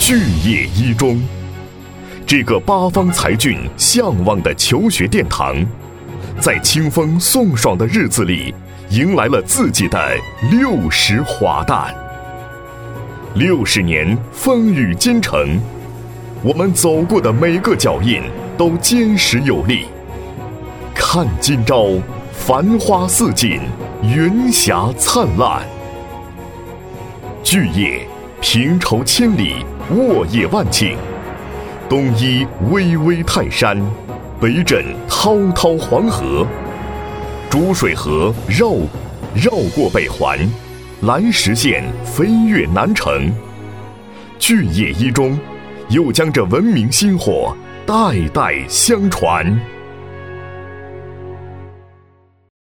巨野一中，这个八方才俊向往的求学殿堂，在清风送爽的日子里，迎来了自己的60华诞。60年风雨兼程，我们走过的每个脚印都坚实有力。看今朝，繁花似锦，云霞灿烂。巨野平畴千里，沃野万顷，东依巍巍泰山，北枕滔滔黄河，逐水河绕过北环，蓝石线飞越南城。巨野一中又将这文明薪火代代相传。